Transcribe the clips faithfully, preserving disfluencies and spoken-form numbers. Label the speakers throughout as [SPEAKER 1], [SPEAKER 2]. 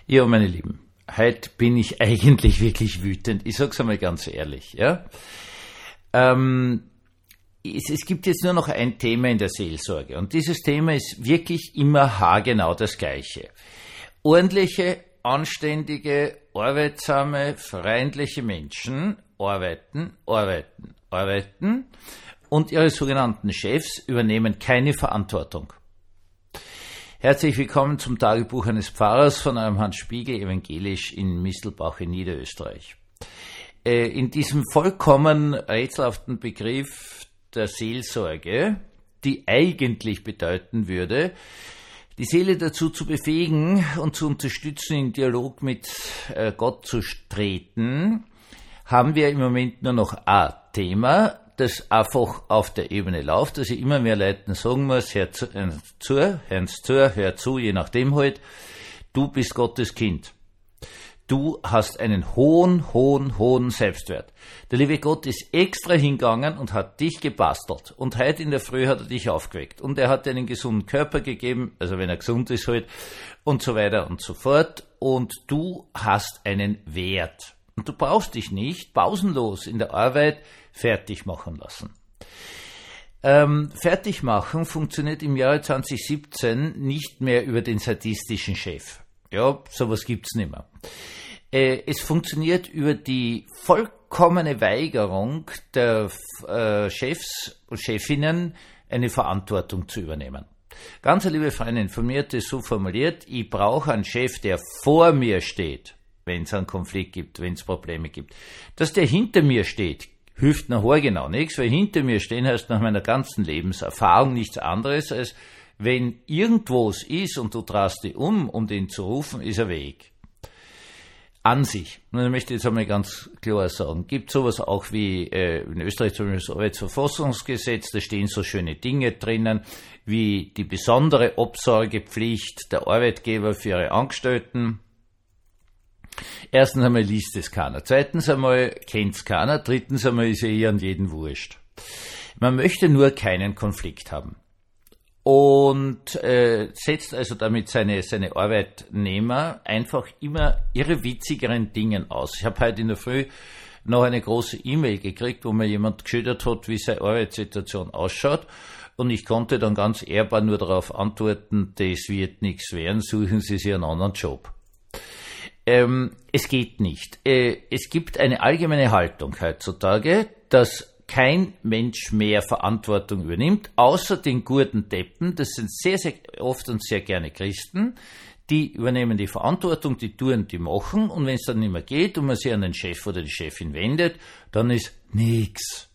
[SPEAKER 1] Ja, meine Lieben, heute bin ich eigentlich wirklich wütend. Ich sag's einmal ganz ehrlich, ja. Ähm, es, es gibt jetzt nur noch ein Thema in der Seelsorge und dieses Thema ist wirklich immer haargenau das Gleiche. Ordentliche, anständige, arbeitsame, freundliche Menschen arbeiten, arbeiten, arbeiten und ihre sogenannten Chefs übernehmen keine Verantwortung. Herzlich willkommen zum Tagebuch eines Pfarrers von eurem Hans Spiegel, evangelisch in Mistelbach in Niederösterreich. In diesem vollkommen rätselhaften Begriff der Seelsorge, die eigentlich bedeuten würde, die Seele dazu zu befähigen und zu unterstützen, in Dialog mit Gott zu treten, haben wir im Moment nur noch ein Thema, das einfach auf der Ebene läuft, dass ich immer mehr Leuten sagen muss, hör zu, äh, zu, hören zu, hör zu, je nachdem halt, du bist Gottes Kind. Du hast einen hohen, hohen, hohen Selbstwert. Der liebe Gott ist extra hingegangen und hat dich gebastelt. Und heute in der Früh hat er dich aufgeweckt. Und er hat dir einen gesunden Körper gegeben, also wenn er gesund ist halt, und so weiter und so fort. Und du hast einen Wert. Und du brauchst dich nicht pausenlos in der Arbeit fertig machen lassen. Ähm, fertig machen funktioniert im Jahre zwanzig siebzehn nicht mehr über den sadistischen Chef. Ja, sowas gibt's nicht mehr. Äh, es funktioniert über die vollkommene Weigerung der äh, Chefs und Chefinnen, eine Verantwortung zu übernehmen. Ganz eine liebe Freundin von mir hat es so formuliert, ich brauche einen Chef, der vor mir steht, wenn es einen Konflikt gibt, wenn es Probleme gibt. Dass der hinter mir steht, hilft nachher genau nichts, weil hinter mir stehen heißt nach meiner ganzen Lebenserfahrung nichts anderes, als wenn irgendwo es ist und du drehst dich um, um den zu rufen, ist er weg. An sich. Und ich möchte jetzt einmal ganz klar sagen, gibt sowas auch wie äh, in Österreich zum Beispiel das Arbeitsverfassungsgesetz, da stehen so schöne Dinge drinnen, wie die besondere Obsorgepflicht der Arbeitgeber für ihre Angestellten. Erstens einmal liest es keiner, zweitens einmal kennt es keiner, drittens einmal ist er eh an jeden wurscht. Man möchte nur keinen Konflikt haben und äh, setzt also damit seine, seine Arbeitnehmer einfach immer ihre witzigeren Dingen aus. Ich habe heute in der Früh noch eine große E-Mail gekriegt, wo mir jemand geschildert hat, wie seine Arbeitssituation ausschaut. Und ich konnte dann ganz ehrbar nur darauf antworten, das wird nichts werden, suchen Sie sich einen anderen Job. Ähm, es geht nicht. Äh, es gibt eine allgemeine Haltung heutzutage, dass kein Mensch mehr Verantwortung übernimmt, außer den guten Deppen. Das sind sehr, sehr oft und sehr gerne Christen. Die übernehmen die Verantwortung, die tun, die machen. Und wenn es dann nicht mehr geht und man sich an den Chef oder die Chefin wendet, dann ist nix.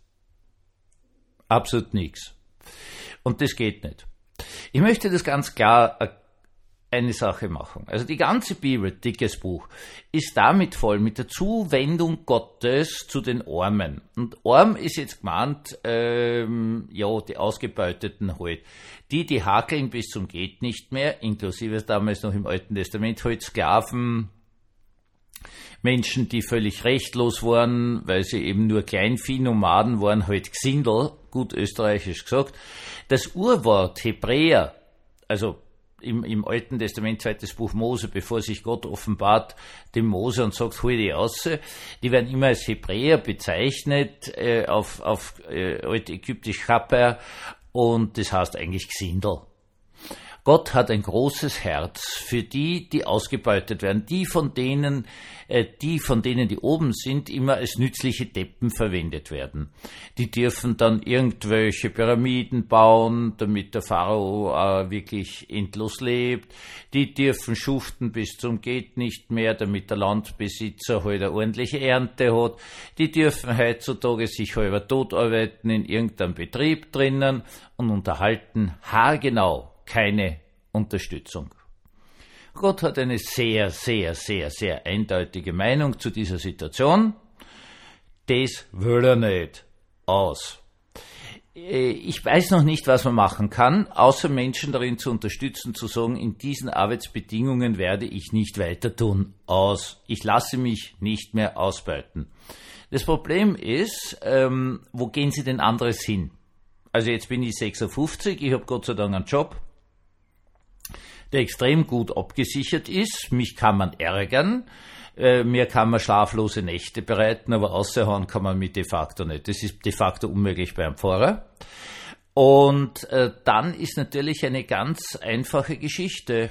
[SPEAKER 1] Absolut nix. Und das geht nicht. Ich möchte das ganz klar eine Sache machen. Also die ganze Bibel, dickes Buch, ist damit voll mit der Zuwendung Gottes zu den Armen. Und arm ist jetzt gemeint, ähm, ja, die Ausgebeuteten halt. Die, die hakeln bis zum geht nicht mehr, inklusive damals noch im Alten Testament halt Sklaven, Menschen, die völlig rechtlos waren, weil sie eben nur Kleinvieh-Nomaden waren, halt Gsindel, gut österreichisch gesagt. Das Urwort Hebräer, also Im, im Alten Testament, zweites Buch Mose, bevor sich Gott offenbart dem Mose und sagt, hol die raus, die werden immer als Hebräer bezeichnet, äh, auf, auf äh, altägyptisch Chaper, und das heißt eigentlich Gsindel. Gott hat ein großes Herz für die, die ausgebeutet werden, die von denen, äh, die von denen, die oben sind, immer als nützliche Deppen verwendet werden. Die dürfen dann irgendwelche Pyramiden bauen, damit der Pharao äh, wirklich endlos lebt. Die dürfen schuften bis zum geht nicht mehr, damit der Landbesitzer halt eine ordentliche Ernte hat. Die dürfen heutzutage sich halber tot arbeiten in irgendeinem Betrieb drinnen und unterhalten haargenau keine Unterstützung. Gott hat eine sehr, sehr, sehr, sehr eindeutige Meinung zu dieser Situation. Das will er nicht aus. Ich weiß noch nicht, was man machen kann, außer Menschen darin zu unterstützen, zu sagen, in diesen Arbeitsbedingungen werde ich nicht weiter tun. Aus. Ich lasse mich nicht mehr ausbeuten. Das Problem ist, ähm, wo gehen Sie denn anderes hin? Also jetzt bin ich sechsundfünfzig, ich habe Gott sei Dank einen Job. der extrem gut abgesichert ist. Mich kann man ärgern, äh, mir kann man schlaflose Nächte bereiten, aber außerhauen kann man mich de facto nicht. Das ist de facto unmöglich bei einem Pfarrer. Und äh, dann ist natürlich eine ganz einfache Geschichte.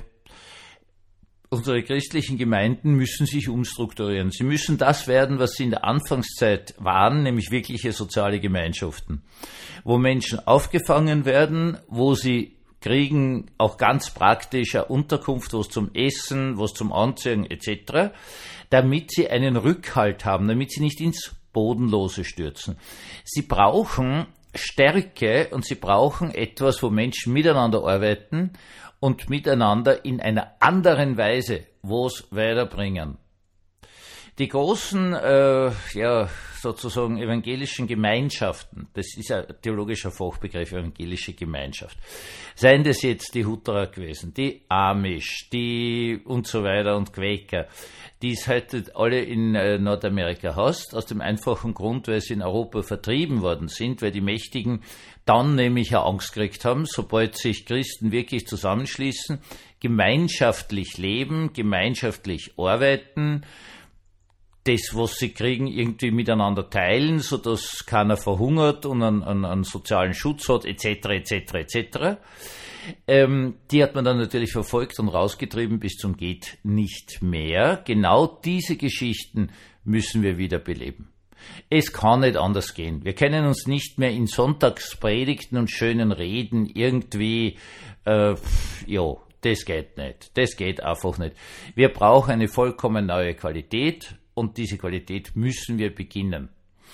[SPEAKER 1] Unsere christlichen Gemeinden müssen sich umstrukturieren. Sie müssen das werden, was sie in der Anfangszeit waren, nämlich wirkliche soziale Gemeinschaften, wo Menschen aufgefangen werden, wo sie kriegen auch ganz praktisch eine Unterkunft, was zum Essen, was zum Anziehen et cetera, damit sie einen Rückhalt haben, damit sie nicht ins Bodenlose stürzen. Sie brauchen Stärke und sie brauchen etwas, wo Menschen miteinander arbeiten und miteinander in einer anderen Weise was weiterbringen. Die großen, äh, ja, sozusagen evangelischen Gemeinschaften, das ist ein theologischer Fachbegriff, evangelische Gemeinschaft, seien das jetzt die Hutterer gewesen, die Amish, die und so weiter und Quäker, die es heute alle in äh, Nordamerika hast, aus dem einfachen Grund, weil sie in Europa vertrieben worden sind, weil die Mächtigen dann nämlich auch Angst gekriegt haben, sobald sich Christen wirklich zusammenschließen, gemeinschaftlich leben, gemeinschaftlich arbeiten, das, was sie kriegen, irgendwie miteinander teilen, sodass keiner verhungert und einen, einen, einen sozialen Schutz hat, et cetera, et cetera, et cetera. Ähm, die hat man dann natürlich verfolgt und rausgetrieben bis zum geht nicht mehr. Genau diese Geschichten müssen wir wieder beleben. Es kann nicht anders gehen. Wir können uns nicht mehr in Sonntagspredigten und schönen Reden irgendwie, äh, ja, das geht nicht. Das geht einfach nicht. Wir brauchen eine vollkommen neue Qualität. Und diese Qualität müssen wir beginnen.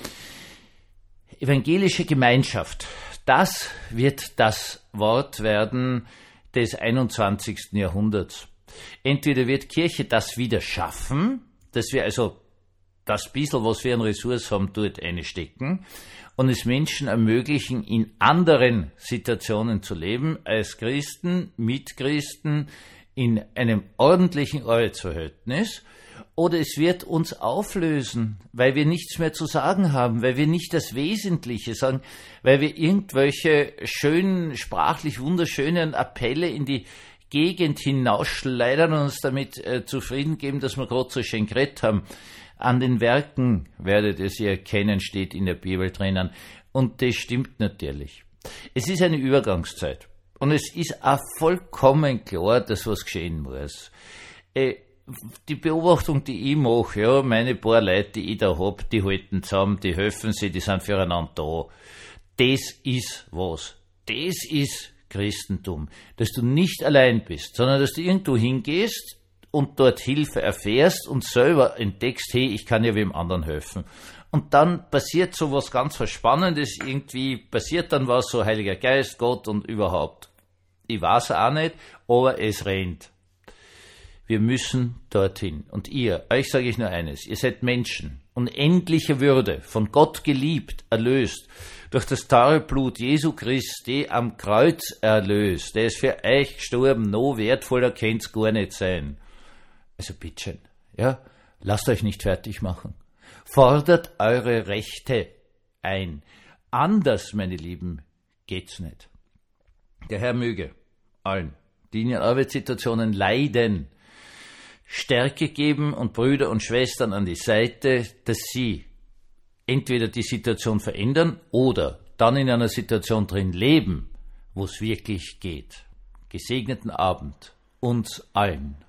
[SPEAKER 1] Evangelische Gemeinschaft, das wird das Wort werden des einundzwanzigsten Jahrhunderts. Entweder wird Kirche das wieder schaffen, dass wir also das bisschen, was wir an Ressource haben, dort einstecken und es Menschen ermöglichen, in anderen Situationen zu leben, als Christen, mit Christen, in einem ordentlichen Arbeitsverhältnis. Oder es wird uns auflösen, weil wir nichts mehr zu sagen haben, weil wir nicht das Wesentliche sagen, weil wir irgendwelche schönen, sprachlich wunderschönen Appelle in die Gegend hinausschleudern und uns damit äh, zufrieden geben, dass wir gerade so schön geredet haben. An den Werken werdet ihr sie erkennen, steht in der Bibel drinnen. Und das stimmt natürlich. Es ist eine Übergangszeit. Und es ist auch vollkommen klar, dass was geschehen muss. Äh, Die Beobachtung, die ich mache, ja, meine paar Leute, die ich da hab, die halten zusammen, die helfen sich, die sind füreinander da. Das ist was. Das ist Christentum. Dass du nicht allein bist, sondern dass du irgendwo hingehst und dort Hilfe erfährst und selber entdeckst, hey, ich kann ja wem anderen helfen. Und dann passiert so was ganz was Spannendes, irgendwie passiert dann was, so Heiliger Geist, Gott und überhaupt. Ich weiß auch nicht, aber es rennt. Wir müssen dorthin. Und ihr, euch sage ich nur eines, ihr seid Menschen, unendliche Würde, von Gott geliebt, erlöst, durch das teure Blut Jesu Christi am Kreuz erlöst. Der ist für euch gestorben, no wertvoller kann's gar nicht sein. Also bitteschön, ja, lasst euch nicht fertig machen. Fordert eure Rechte ein. Anders, meine Lieben, geht's nicht. Der Herr möge allen, die in ihren Arbeitssituationen leiden, Stärke geben und Brüder und Schwestern an die Seite, dass sie entweder die Situation verändern oder dann in einer Situation drin leben, wo es wirklich geht. Gesegneten Abend uns allen.